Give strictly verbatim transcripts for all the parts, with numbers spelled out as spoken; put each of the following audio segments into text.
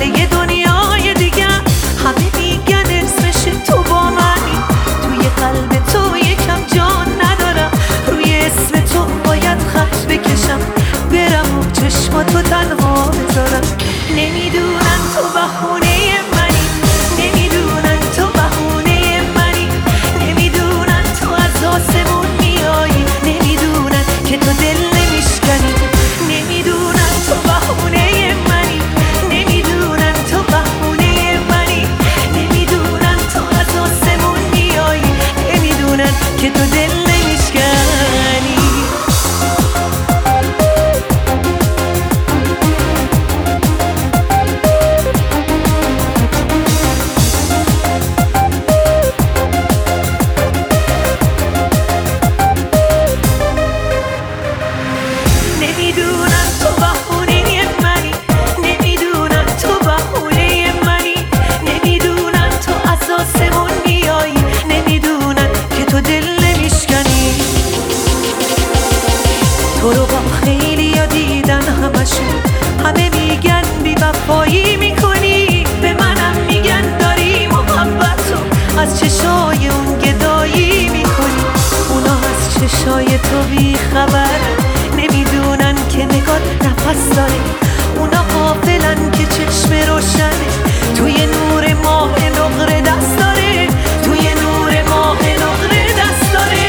یه دنیای دیگه. همه میگن اسمش تو با منی، توی قلب تو یکم جان ندارم. روی اسم تو باید خط بکشم، برم و چشماتو تنها بذارم. نمیدونن تو بهونه منی، نمیدونن تو بهونه منی، نمیدونن تو از آسمون میایی، نمیدونن که تو دل نمیشکنی. نمیدونن تو بهونه منی، نمیدونن تو بهونه منی، نمیدونن تو از آسمون میایی، نمیدونن که تو دل نمیشکنی. نمیدونن تو بهونه منی، نمیدونن تو بهونه منی، نمیدونن تو از آسمون میایی، نمیدونن که تو دل نمیشکنی. تو رو با خیلی ها دیدن همشون، همه میگن بی وفایی میکنی، به منم میگن داری محبتو از چشای اون گدایی میکنی. اونا از چشای تو بی خبرن، نمیدونن که نگات نفس داره. اونا غافلن که چشم روشنه، توی نور ماه نقره دست داره، توی نور ماه نقره دست داره.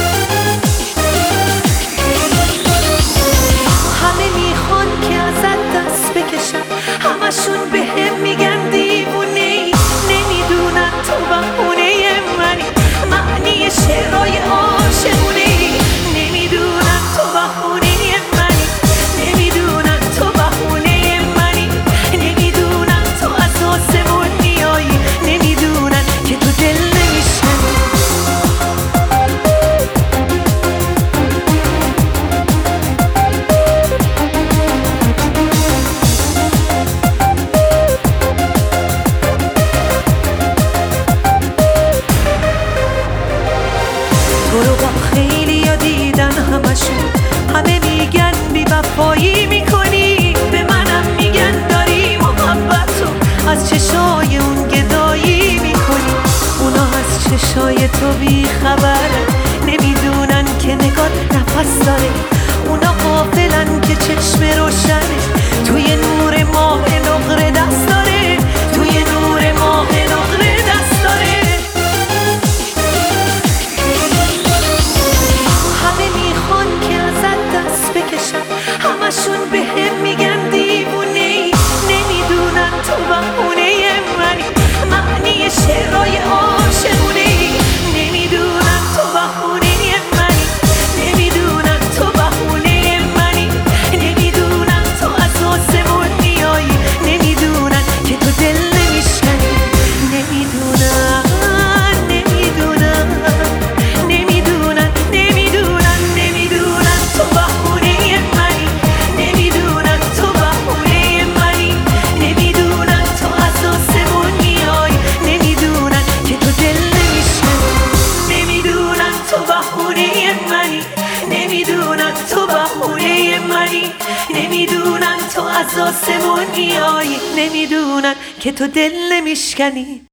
همه میخوان که ازت دست بکشن، همشون به هم میگن دیوونه ای، نمیدونن تو بهونه منی، معنی شعرهای عاشقونه ای. نمیدونن تو بهونه منی، نمیدونن تو بهونه منی، نمیدونن تو از آسمون میایی، نمیدونن که تو دل نمیشکنی. تو رو با خیلی ها دیدن همشون، همه میگن بی وفایی میکنی، به منم میگن داری محبتو از چشای اون گدایی میکنی. اونا از چشای تو بی خبرن، نمیدونن که نگات نفس داره. اونا غافلن که چشم روشنه، توی نور ماه نقره دست داره، توی نور ماه نقره دست داره. همه میخوان که ازت دست بکشن، همشون به هم میگن دیوونه ای، نمیدونن تو بهونه منی، معنی شعرهای عاشقونه ای. نمیدونن تو بهونه منی، نمیدونن تو بهونه منی، نمیدونن تو از آسمون میایی، نمیدونن که تو دل نمیشکنی. نمیدونن نمیدونن نمیدونن نمیدونن نمیدونن تو بهونه منی، نمیدونن تو بهونه منی، نمیدونن تو از آسمون میای، نمیدونن که تو دل نمیشکنی. نمیدونن تو بهونه منی، نمیدونن تو بهونه منی، نمیدونن تو از آسمون میای، نمیدونن که تو دل نمیشکنی.